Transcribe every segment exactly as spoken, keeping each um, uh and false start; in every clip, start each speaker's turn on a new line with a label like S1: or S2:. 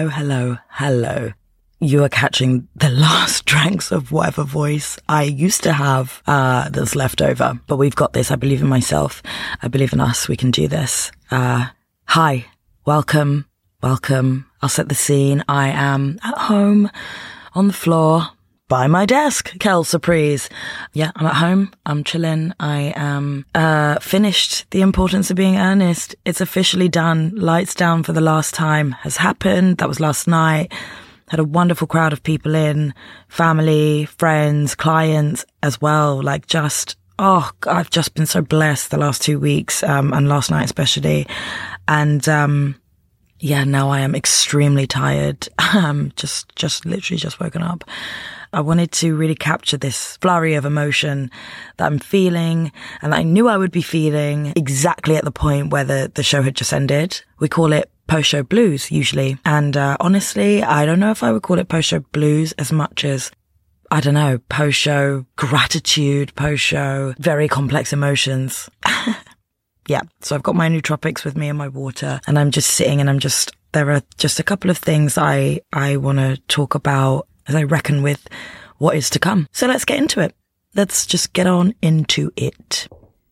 S1: hello, hello, hello. You are catching the last dregs of whatever voice I used to have uh, that's left over. But we've got this. I believe in myself. I believe in us. We can do this. Uh, hi. Welcome. Welcome. I'll set the scene. I am at home on the floor by my desk. Kel surprise. Yeah, I'm at home. I'm chilling. I am uh finished The Importance of Being Earnest. It's officially done. Lights down for the last time has happened. That was last night. Had a wonderful crowd of people in, family, friends, clients as well. Like just, oh, I've just been so blessed the last two weeks, um, and last night especially. And, um, yeah, now I am extremely tired. Um, just, just literally just woken up. I wanted to really capture this flurry of emotion that I'm feeling and that I knew I would be feeling exactly at the point where the, the show had just ended. We call it post-show blues usually. And uh, honestly, I don't know if I would call it post-show blues as much as, I don't know, post-show gratitude, post-show very complex emotions. Yeah, so I've got my nootropics with me and my water and I'm just sitting and I'm just, there are just a couple of things I, I want to talk about as I reckon with what is to come. So let's get into it. Let's just get on into it.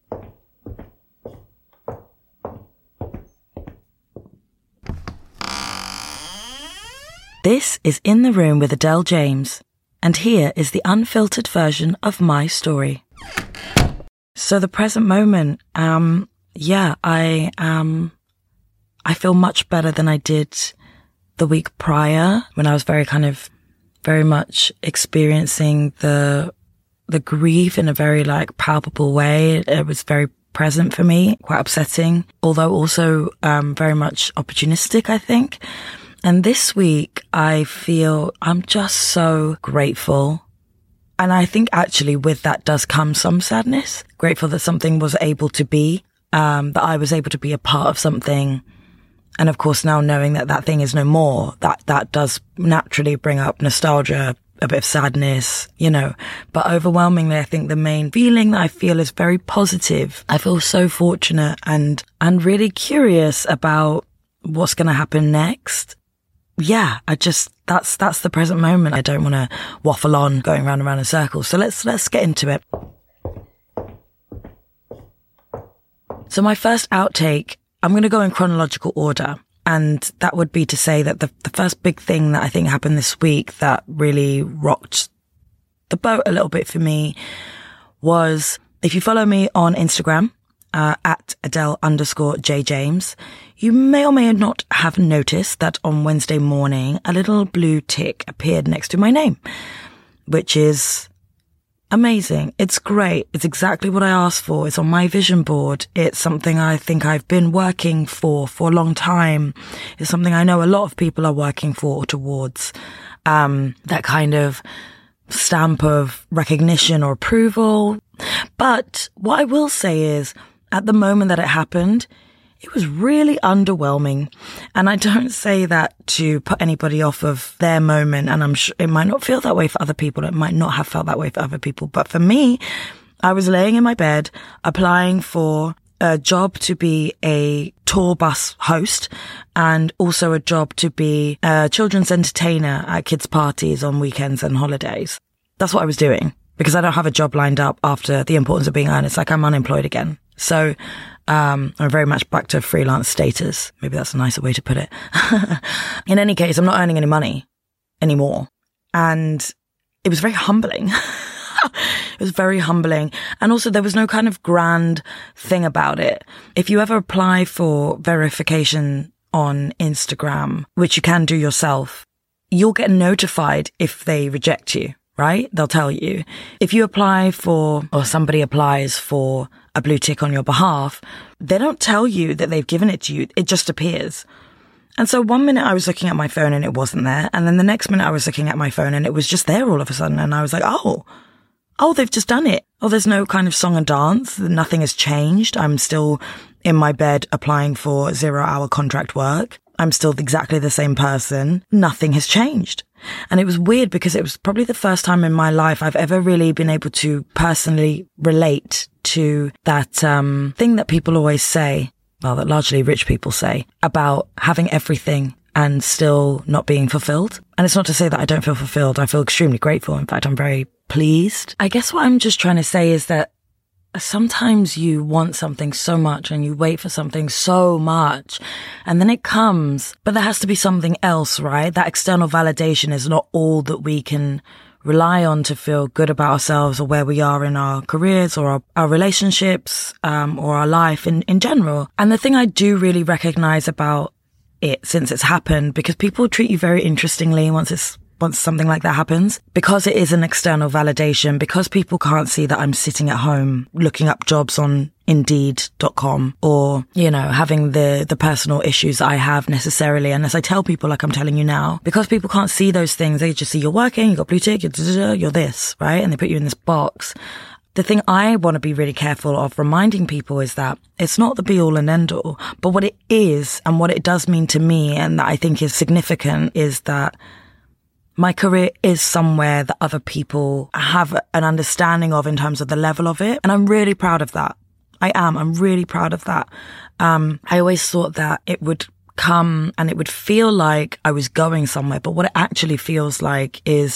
S1: This is In the Room with Adele James, and here is the unfiltered version of my story. So the present moment, um, yeah, I, um, I feel much better than I did the week prior when I was very kind of very much experiencing the, the grief in a very like palpable way. It, it was very present for me, quite upsetting, although also, um, very much opportunistic, I think. And this week I feel I'm just so grateful. And I think actually with that does come some sadness. Grateful that something was able to be, um, that I was able to be a part of something. And of course, now knowing that that thing is no more, that, that does naturally bring up nostalgia, a bit of sadness, you know, but overwhelmingly, I think the main feeling that I feel is very positive. I feel so fortunate and, and really curious about what's going to happen next. Yeah, I just, that's, that's the present moment. I don't want to waffle on going round and round in circles. So let's, let's get into it. So my first outtake, I'm going to go in chronological order. And that would be to say that the, the first big thing that I think happened this week that really rocked the boat a little bit for me was, if you follow me on Instagram, uh, at Adele underscore J James, you may or may not have noticed that on Wednesday morning, a little blue tick appeared next to my name, which is amazing. It's great. It's exactly what I asked for. It's on my vision board. It's something I think I've been working for for a long time. It's something I know a lot of people are working for or towards. Um, that kind of stamp of recognition or approval. But what I will say is, at the moment that it happened, it was really underwhelming. And I don't say that to put anybody off of their moment. And I'm sure it might not feel that way for other people. It might not have felt that way for other people. But for me, I was laying in my bed, applying for a job to be a tour bus host and also a job to be a children's entertainer at kids' parties on weekends and holidays. That's what I was doing because I don't have a job lined up after The Importance of Being Earnest. Like I'm unemployed again. So, um, I'm very much back to freelance status. Maybe that's a nicer way to put it. In any case, I'm not earning any money anymore. And it was very humbling. It was very humbling. And also there was no kind of grand thing about it. If you ever apply for verification on Instagram, which you can do yourself, you'll get notified if they reject you, right? They'll tell you. If you apply for, or somebody applies for a blue tick on your behalf, they don't tell you that they've given it to you. It just appears. And so one minute I was looking at my phone and it wasn't there. And then the next minute I was looking at my phone and it was just there all of a sudden. And I was like, oh, oh, they've just done it. Oh, there's no kind of song and dance. Nothing has changed. I'm still in my bed applying for zero hour contract work. I'm still exactly the same person. Nothing has changed. And it was weird because it was probably the first time in my life I've ever really been able to personally relate to that um thing that people always say, well, that largely rich people say, about having everything and still not being fulfilled. And it's not to say that I don't feel fulfilled. I feel extremely grateful. In fact, I'm very pleased. I guess what I'm just trying to say is that sometimes you want something so much and you wait for something so much and then it comes, but there has to be something else, right? That external validation is not all that we can rely on to feel good about ourselves or where we are in our careers or our, our relationships, um, or our life in, in general. And the thing I do really recognize about it since it's happened, because people treat you very interestingly once it's once something like that happens, because it is an external validation, because people can't see that I'm sitting at home looking up jobs on indeed dot com or, you know, having the, the personal issues that I have necessarily, unless I tell people like I'm telling you now, because people can't see those things. They just see you're working, you got blue tick, you're, you're this, right? And they put you in this box. The thing I want to be really careful of reminding people is that it's not the be all and end all, but what it is and what it does mean to me, and that I think is significant, is that my career is somewhere that other people have an understanding of in terms of the level of it. And I'm really proud of that. I am. I'm really proud of that. Um, I always thought that it would come and it would feel like I was going somewhere. But what it actually feels like is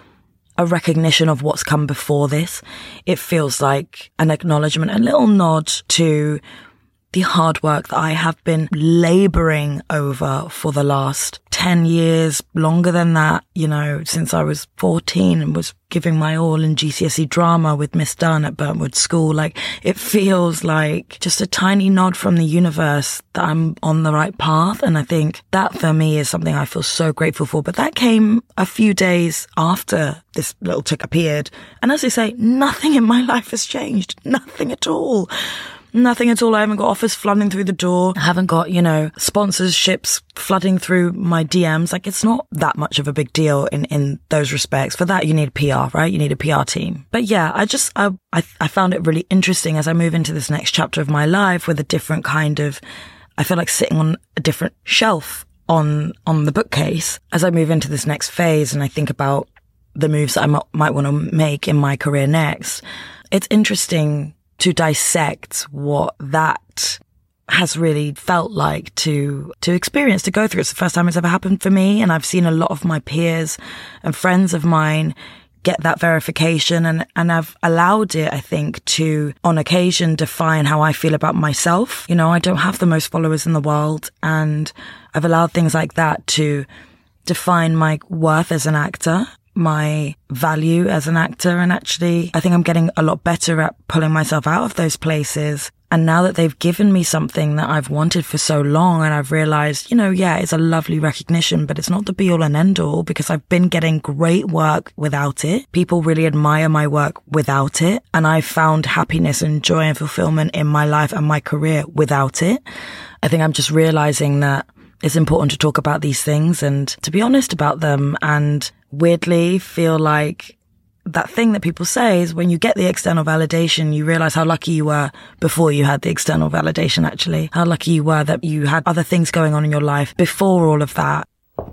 S1: a recognition of what's come before this. It feels like an acknowledgement, a little nod to the hard work that I have been laboring over for the last ten years, longer than that, you know, since I was fourteen and was giving my all in G C S E drama with Miss Dunn at Burntwood School. Like, it feels like just a tiny nod from the universe that I'm on the right path. And I think that for me is something I feel so grateful for. But that came a few days after this little tick appeared. And as I say, nothing in my life has changed. Nothing at all. Nothing at all. I haven't got offers flooding through the door. I haven't got, you know, sponsorships flooding through my D Ms. Like, it's not that much of a big deal in, in those respects. For that, you need P R, right? You need a P R team. But yeah, I just, I, I, I found it really interesting as I move into this next chapter of my life with a different kind of, I feel like sitting on a different shelf on, on the bookcase as I move into this next phase. And I think about the moves that I m- might want to make in my career next. It's interesting to dissect what that has really felt like to, to experience, to go through. It's the first time it's ever happened for me. And I've seen a lot of my peers and friends of mine get that verification. And, and I've allowed it, I think, to, on occasion, define how I feel about myself. You know, I don't have the most followers in the world. And I've allowed things like that to define my worth as an actor, my value as an actor. And actually, I think I'm getting a lot better at pulling myself out of those places. And now that they've given me something that I've wanted for so long, and I've realized, you know, yeah, it's a lovely recognition, but it's not the be all and end all, because I've been getting great work without it. People really admire my work without it. And I've found happiness and joy and fulfillment in my life and my career without it. I think I'm just realizing that it's important to talk about these things and to be honest about them, and weirdly feel like that thing that people say is when you get the external validation, you realize how lucky you were before you had the external validation, actually. How lucky you were that you had other things going on in your life before all of that.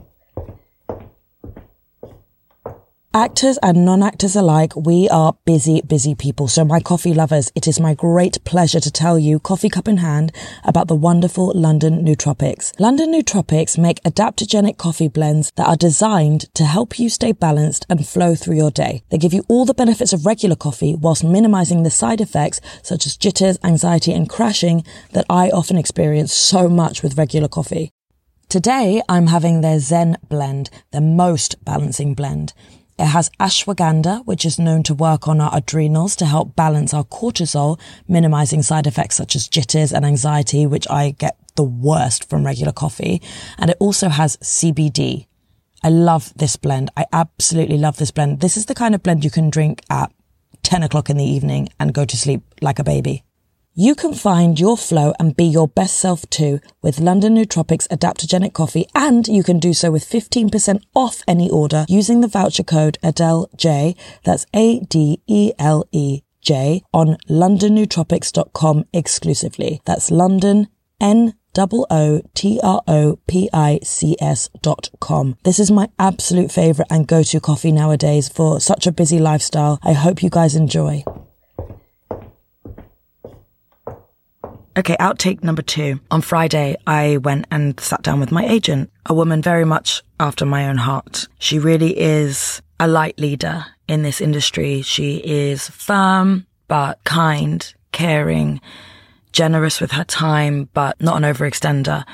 S1: Actors and non-actors alike, we are busy, busy people. So my coffee lovers, it is my great pleasure to tell you, coffee cup in hand, about the wonderful London Nootropics. London Nootropics make adaptogenic coffee blends that are designed to help you stay balanced and flow through your day. They give you all the benefits of regular coffee whilst minimizing the side effects such as jitters, anxiety and crashing that I often experience so much with regular coffee. Today, I'm having their Zen blend, their most balancing blend. It has ashwagandha, which is known to work on our adrenals to help balance our cortisol, minimizing side effects such as jitters and anxiety, which I get the worst from regular coffee. And it also has C B D. I love this blend. I absolutely love this blend. This is the kind of blend you can drink at ten o'clock in the evening and go to sleep like a baby. You can find your flow and be your best self too with London Nootropics adaptogenic coffee, and you can do so with fifteen percent off any order using the voucher code Adele J, that's A D E L E J, on london nootropics dot com exclusively. That's London, N O O T R O P I C S dot com. This is my absolute favourite and go-to coffee nowadays for such a busy lifestyle. I hope you guys enjoy. Okay, outtake number two. On Friday, I went and sat down with my agent, a woman very much after my own heart. She really is a light leader in this industry. She is firm, but kind, caring, generous with her time, but not an overextender.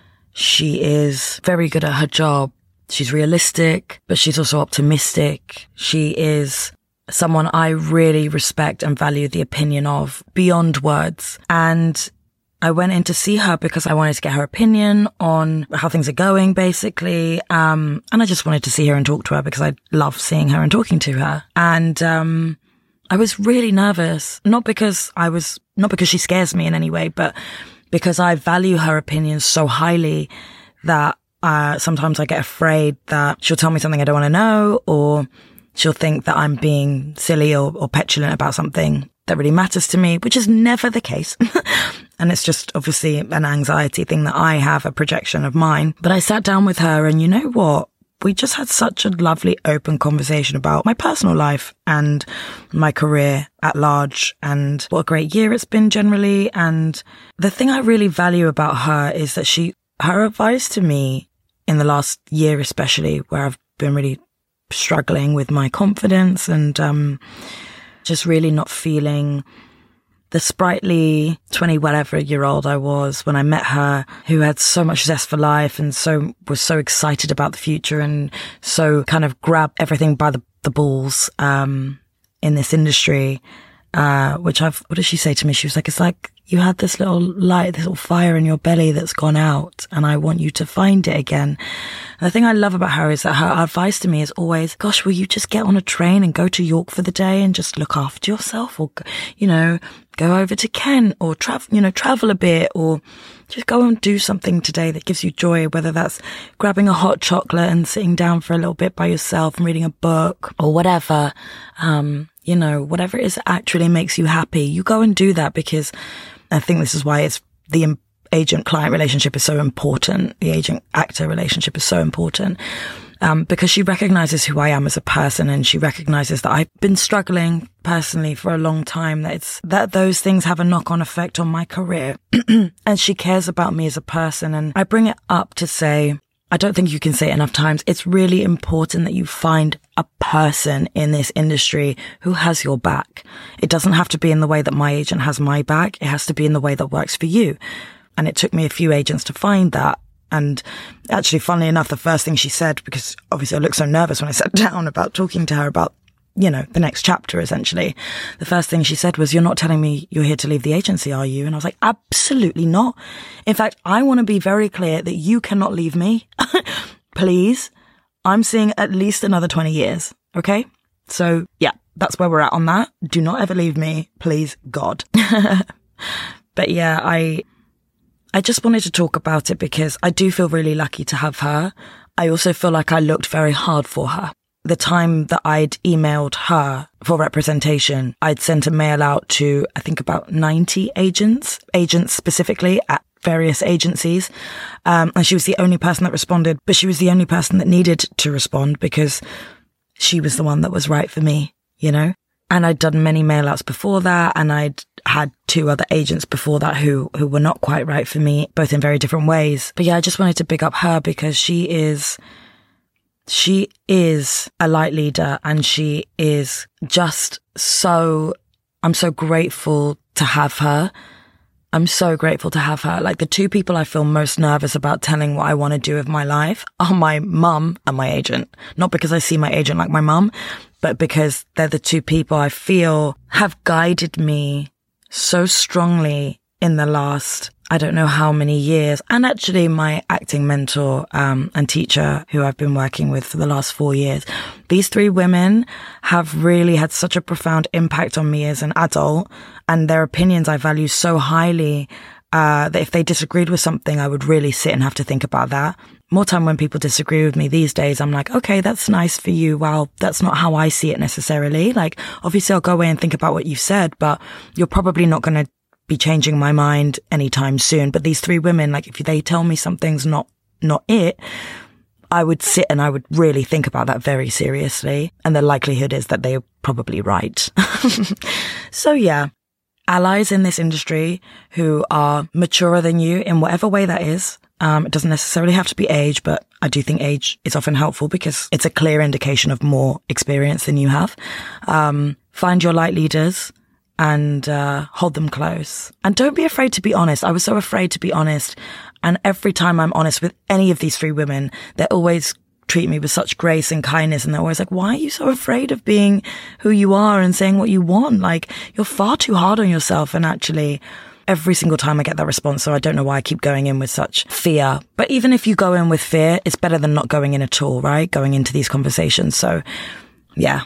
S1: She is very good at her job. She's realistic, but she's also optimistic. She is someone I really respect and value the opinion of beyond words. And I went in to see her because I wanted to get her opinion on how things are going, basically. Um, and I just wanted to see her and talk to her because I love seeing her and talking to her. And, um, I was really nervous, not because I was, not because she scares me in any way, but because I value her opinions so highly that, uh, sometimes I get afraid that she'll tell me something I don't want to know, or she'll think that I'm being silly or, or petulant about something that really matters to me, which is never the case. And it's just obviously an anxiety thing that I have, a projection of mine. But I sat down with her and you know what? We just had such a lovely open conversation about my personal life and my career at large and what a great year it's been generally. And the thing I really value about her is that she, her advice to me in the last year, especially where I've been really struggling with my confidence and um just really not feeling the sprightly twenty whatever year old I was when I met her, who had so much zest for life and so was so excited about the future and so kind of grabbed everything by the, the balls um in this industry, uh which I've what did she say to me? She was like, it's like you had this little light, this little fire in your belly that's gone out and I want you to find it again. And the thing I love about her is that her advice to me is always, gosh, will you just get on a train and go to York for the day and just look after yourself, or, you know, go over to Kent or travel, you know, travel a bit, or just go and do something today that gives you joy, whether that's grabbing a hot chocolate and sitting down for a little bit by yourself and reading a book or whatever. Um, you know, whatever it is that actually makes you happy, you go and do that, because I think this is why it's the agent-client relationship is so important. The agent-actor relationship is so important, um, because she recognizes who I am as a person, and she recognizes that I've been struggling personally for a long time, that it's, that those things have a knock-on effect on my career. And she cares about me as a person. And I bring it up to say, I don't think you can say it enough times. It's really important that you find a person in this industry who has your back. It doesn't have to be in the way that my agent has my back. It has to be in the way that works for you. And it took me a few agents to find that. And actually, funnily enough, the first thing she said, because obviously I looked so nervous when I sat down about talking to her about, you know, the next chapter, essentially. The first thing she said was, you're not telling me you're here to leave the agency, are you? And I was like, absolutely not. In fact, I want to be very clear that you cannot leave me. Please. I'm seeing at least another twenty years. Okay. So yeah, that's where we're at on that. Do not ever leave me. Please, God. But yeah, I, I just wanted to talk about it because I do feel really lucky to have her. I also feel like I looked very hard for her. The time that I'd emailed her for representation, I'd sent a mail out to, I think, about ninety agents, agents specifically at various agencies. Um, and she was the only person that responded, but she was the only person that needed to respond because she was the one that was right for me, you know? And I'd done many mail outs before that, and I'd had two other agents before that who, who were not quite right for me, both in very different ways. But yeah, I just wanted to big up her because she is, she is a light leader, and she is just so, I'm so grateful to have her. I'm so grateful to have her. Like, the two people I feel most nervous about telling what I want to do with my life are my mum and my agent. Not because I see my agent like my mum, but because they're the two people I feel have guided me so strongly in the last, I don't know how many years. And actually my acting mentor, um, and teacher who I've been working with for the last four years. These three women have really had such a profound impact on me as an adult, and their opinions I value so highly, uh, that if they disagreed with something, I would really sit and have to think about that. More time when people disagree with me these days, I'm like, okay, that's nice for you. Well, that's not how I see it necessarily. Like, obviously I'll go away and think about what you've said, but you're probably not going to be changing my mind anytime soon. But these three women, like, if they tell me something's not, not it, I would sit and I would really think about that very seriously. And the likelihood is that they're probably right. So yeah, allies in this industry who are maturer than you in whatever way that is. Um, it doesn't necessarily have to be age, but I do think age is often helpful because it's a clear indication of more experience than you have. Um, find your light leaders and uh, hold them close. And don't be afraid to be honest. I was so afraid to be honest. And every time I'm honest with any of these three women, they always treat me with such grace and kindness. And they're always like, why are you so afraid of being who you are and saying what you want? Like, you're far too hard on yourself. And actually, every single time I get that response. So I don't know why I keep going in with such fear. But even if you go in with fear, it's better than not going in at all, right? Going into these conversations. So yeah.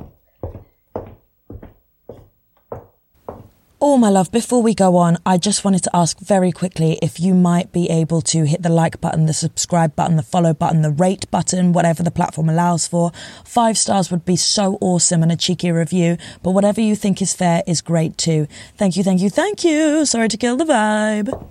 S1: Oh, my love, before we go on, I just wanted to ask very quickly if you might be able to hit the like button, the subscribe button, the follow button, the rate button, whatever the platform allows for. Five stars would be so awesome and a cheeky review, but whatever you think is fair is great too. Thank you, thank you, thank you. Sorry to kill the vibe.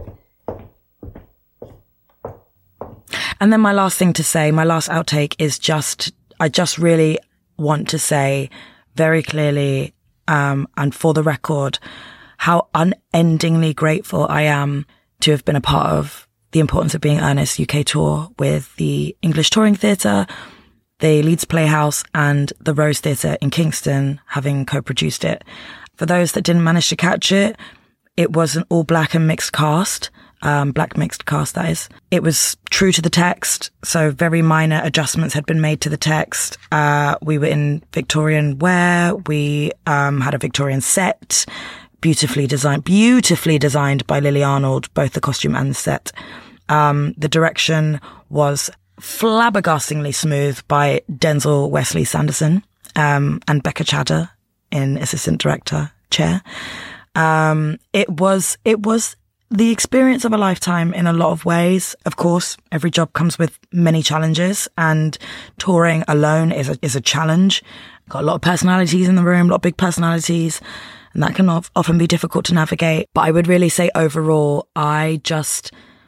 S1: And then my last thing to say, my last outtake is just, I just really want to say very clearly, Um, and for the record, how unendingly grateful I am to have been a part of the Importance of Being Earnest U K tour with the English Touring Theatre, the Leeds Playhouse and the Rose Theatre in Kingston, having co-produced it. For those that didn't manage to catch it, it was an all black and mixed cast. Um, black mixed cast, that is. It was true to the text, so very minor adjustments had been made to the text. Uh, we were in Victorian wear. We um, had a Victorian set, beautifully designed, beautifully designed by Lily Arnold, both the costume and the set. Um, the direction was flabbergastingly smooth by Denzel Wesley Sanderson um, and Becca Chadder in assistant director chair. Um, it was, it was. The experience of a lifetime in a lot of ways. Of course, every job comes with many challenges, and touring alone is a, is a challenge. Got a lot of personalities in the room, a lot of big personalities, and that can often be difficult to navigate. But I would really say overall, I just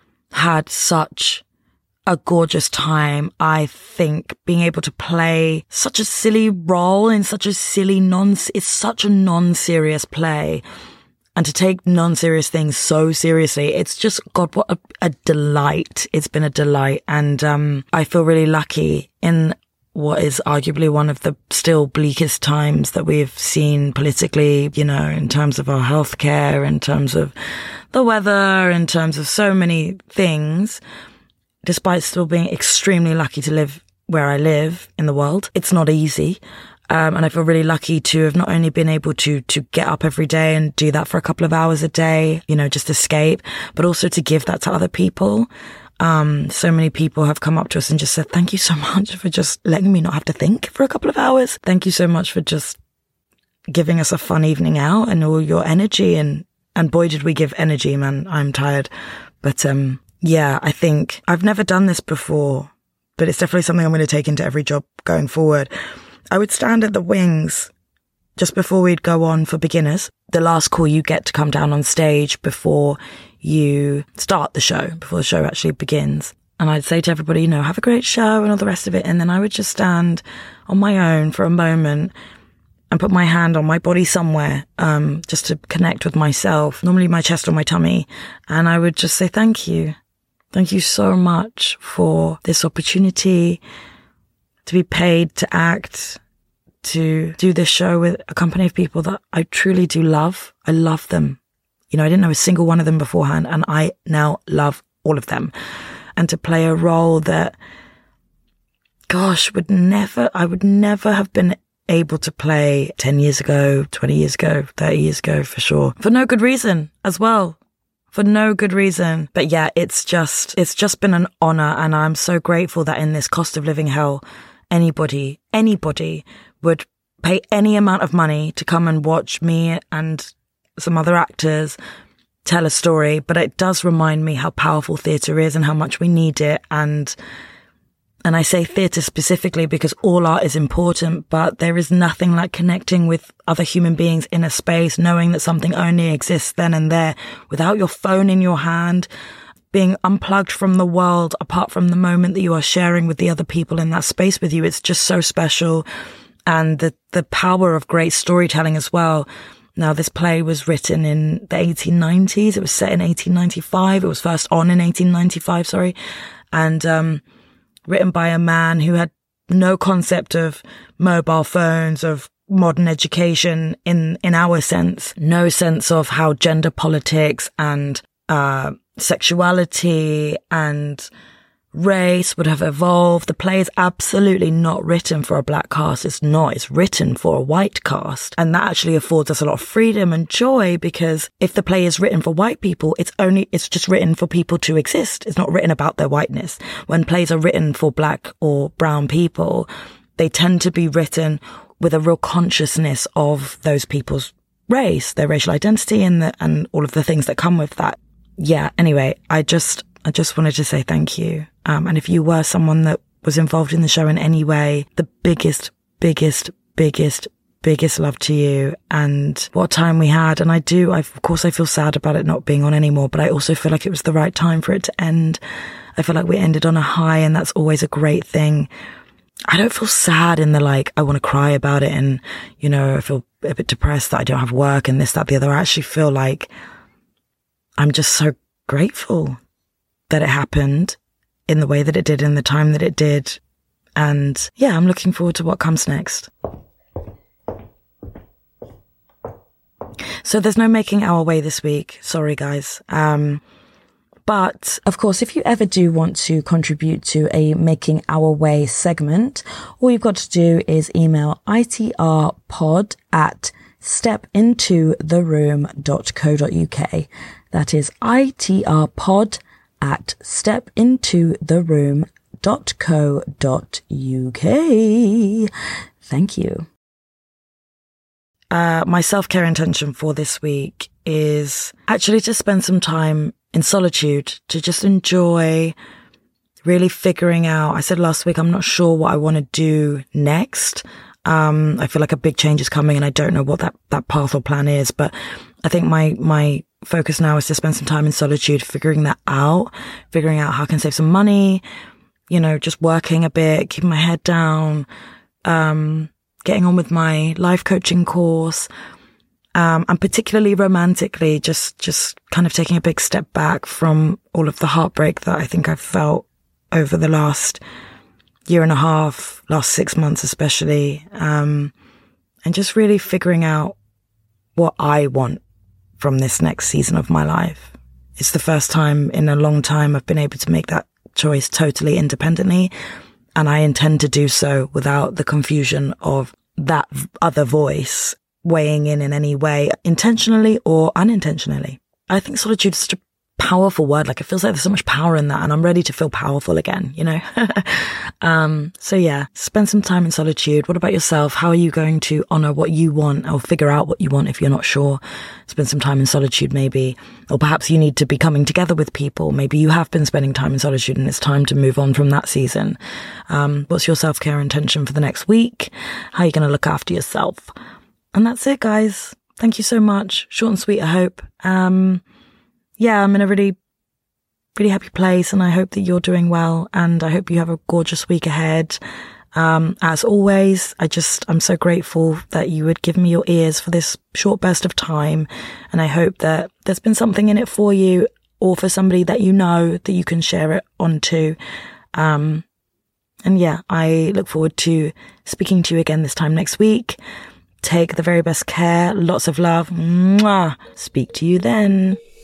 S1: had such a gorgeous time. I think being able to play such a silly role in such a silly non, it's such a non-serious play. And to take non-serious things so seriously, it's just, God, what a, a delight. It's been a delight. And um I feel really lucky in what is arguably one of the still bleakest times that we've seen politically, you know, in terms of our healthcare, in terms of the weather, in terms of so many things, despite still being extremely lucky to live where I live in the world. It's not easy. Um, and I feel really lucky to have not only been able to, to get up every day and do that for a couple of hours a day, you know, just escape, but also to give that to other people. Um, so many people have come up to us and just said, thank you so much for just letting me not have to think for a couple of hours. Thank you so much for just giving us a fun evening out and all your energy. And, and boy, did we give energy, man. I'm tired. But, um, yeah, I think I've never done this before, but it's definitely something I'm going to take into every job going forward. I would stand at the wings just before we'd go on for beginners. The last call, you get to come down on stage before you start the show, before the show actually begins. And I'd say to everybody, you know, have a great show and all the rest of it. And then I would just stand on my own for a moment and put my hand on my body somewhere, um, just to connect with myself, normally my chest or my tummy. And I would just say, thank you. Thank you so much for this opportunity to be paid to act, to do this show with a company of people that I truly do love. I love them. You know, I didn't know a single one of them beforehand, and I now love all of them. And to play a role that, gosh, would never, I would never have been able to play ten years ago, twenty years ago, thirty years ago, for sure. For no good reason as well. For no good reason. But yeah, it's just, it's just been an honor. And I'm so grateful that in this cost of living hell, anybody, anybody would pay any amount of money to come and watch me and some other actors tell a story. But it does remind me how powerful theatre is and how much we need it. And and I say theatre specifically because all art is important, but there is nothing like connecting with other human beings in a space, knowing that something only exists then and there, without your phone in your hand, being unplugged from the world, apart from the moment that you are sharing with the other people in that space with you. It's just so special. And the, the power of great storytelling as well. Now, this play was written in the eighteen nineties. It was set in eighteen ninety-five. It was first on in eighteen ninety-five, sorry. And, um, written by a man who had no concept of mobile phones, of modern education in, in our sense, no sense of how gender politics and, uh, sexuality and race would have evolved. The play is absolutely not written for a black cast. It's not. It's written for a white cast. And that actually affords us a lot of freedom and joy, because if the play is written for white people, it's only, it's just written for people to exist. It's not written about their whiteness. When plays are written for black or brown people, they tend to be written with a real consciousness of those people's race, their racial identity, and the, and all of the things that come with that. Yeah. Anyway, I just, I just wanted to say thank you. Um, and if you were someone that was involved in the show in any way, the biggest, biggest, biggest, biggest love to you, and what time we had. And I do, I, of course, I feel sad about it not being on anymore, but I also feel like it was the right time for it to end. I feel like we ended on a high, and that's always a great thing. I don't feel sad in the, like, I want to cry about it and, you know, I feel a bit depressed that I don't have work and this, that, the other. I actually feel like I'm just so grateful that it happened in the way that it did, in the time that it did. And yeah, I'm looking forward to what comes next. So there's no Making Our Way this week. Sorry, guys. Um, but of course, if you ever do want to contribute to a Making Our Way segment, all you've got to do is email itrpod at stepintotheroom dot co dot uk. That is itrpod at stepintotheroom dot co dot uk. Thank you. Uh, my self-care intention for this week is actually to spend some time in solitude, to just enjoy really figuring out. I said last week, I'm not sure what I want to do next. Um, I feel like a big change is coming and I don't know what that, that path or plan is, but I think my, my focus now is to spend some time in solitude, figuring that out, figuring out how I can save some money, you know, just working a bit, keeping my head down, um, getting on with my life coaching course, um, and particularly romantically, just, just kind of taking a big step back from all of the heartbreak that I think I've felt over the last year and a half, last six months especially, um, and just really figuring out what I want from this next season of my life. It's the first time in a long time I've been able to make that choice totally independently, and I intend to do so without the confusion of that other voice weighing in in any way, intentionally or unintentionally. I think solitude is such a powerful word. Like, it feels like there's so much power in that, and I'm ready to feel powerful again, you know? um, so yeah, spend some time in solitude. What about yourself? How are you going to honor what you want, or figure out what you want if you're not sure? Spend some time in solitude maybe, or perhaps you need to be coming together with people. Maybe you have been spending time in solitude and it's time to move on from that season. Um, what's your self-care intention for the next week? How are you going to look after yourself? And that's it, guys. Thank you so much. Short and sweet, I hope. Um, Yeah, I'm in a really, really happy place, and I hope that you're doing well, and I hope you have a gorgeous week ahead. Um, as always, I just, I'm so grateful that you would give me your ears for this short burst of time, and I hope that there's been something in it for you, or for somebody that you know that you can share it onto. Um, and yeah, I look forward to speaking to you again this time next week. Take the very best care. Lots of love. Mwah. Speak to you then.